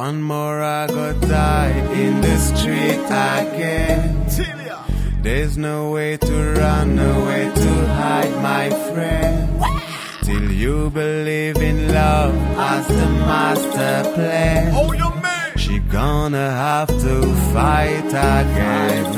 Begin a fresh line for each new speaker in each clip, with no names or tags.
One more I go die in the street again. There's no way to run, no way to hide, my friend. Till you believe in love as the master plan.
Oh, your man.
She gonna have to fight again.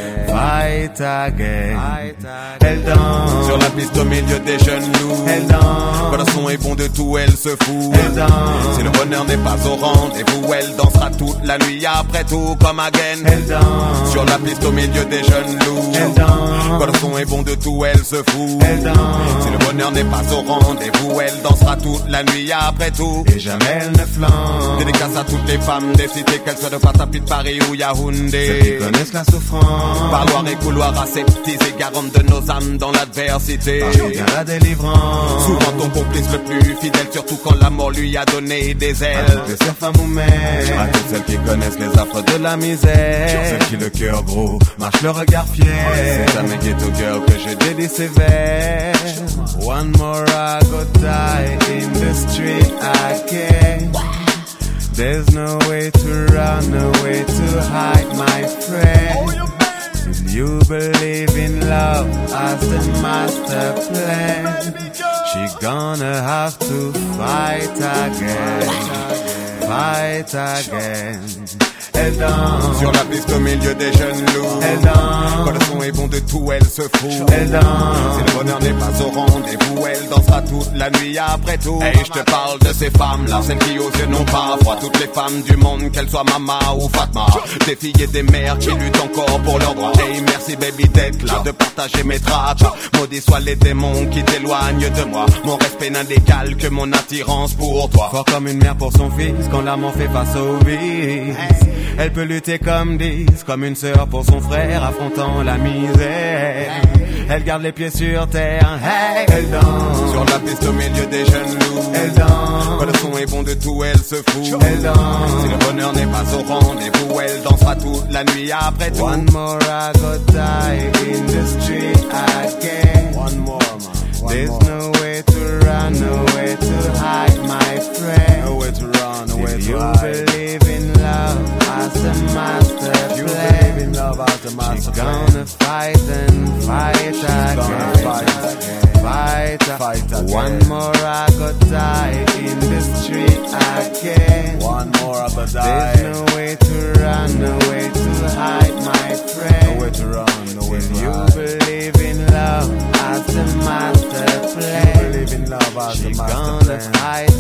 Fight again. Elle danse
sur la piste au milieu des jeunes loups.
Elle danse.
Quand le son est bon de tout, elle se fout.
Elle danse.
Si le bonheur n'est pas au rendez-vous, elle dansera toute la nuit après tout comme again.
Elle danse
sur la piste au milieu des jeunes loups.
Elle danse.
Quand le son est bon de tout, elle se fout.
Elle danse.
Si le bonheur n'est pas au rendez-vous, elle dansera toute la nuit après tout.
Et jamais elle ne flanque.
Dédicace à toutes les femmes des cités, qu'elles soient de Patapi, de Paris ou Yaoundé.
Celles qui connaissent la souffrance.
Parloir et couloir aseptisés, garante de nos âmes dans l'adversité.
Parle bien la délivrance.
Souvent ton complice le plus fidèle, surtout quand la mort lui a donné des ailes.
À toutes les sœurs, femmes ou mères.
À toutes celles qui connaissent les affres de la misère.
Celles qui le cœur gros marche le regard fier.
C'est à mes ghetto girls que je dédie ces vers.
One more I go die in the street again. There's no way to run, no way to hide, my friend. If you believe in love as the master plan, she gonna have to fight again, fight again. Elle danse
sur la piste au milieu des jeunes loups.
Elle danse
quand le son est bon de tout, elle se fout.
Elle danse
si le bonheur n'est pas au rendez-vous, elle dansera toute la nuit après tout. Et je te parle de ces femmes-là, celles qui aux yeux n'ont pas froid. Toutes les femmes du monde, qu'elles soient Mama ou Fatma. Des filles et des mères qui luttent encore pour leurs droits. Hey, merci baby d'être là, de partager mes tracks. Maudits soient les démons qui t'éloignent de moi. Mon respect n'indécale que mon attirance pour toi.
Fort comme une mère pour son fils, quand l'amant fait face au vice. Elle peut lutter comme 10, comme une sœur pour son frère, affrontant la misère. Elle garde les pieds sur terre, hey. Elle danse
sur la piste au milieu des jeunes loups.
Elle danse
quand le son est bon de tout, elle se fout.
Elle danse
si le bonheur n'est pas au rendez-vous, elle dansera toute la nuit après tout.
One more I go die in the street again.
One more, man.
There's no way to run, no way to hide, my friend.
No way to run, no way to
hide.
You
believe in love as the master plan.
You believe in love as the master plan.
She's gonna fight and fight again. Fight again. One more I go die in the street again.
One more I go die.
There's no way to run, no way to hide, my friend.
No way to run, no way to
you
hide.
Believe in love as the master plan.
You believe in love as the master plan.
She's gonna fight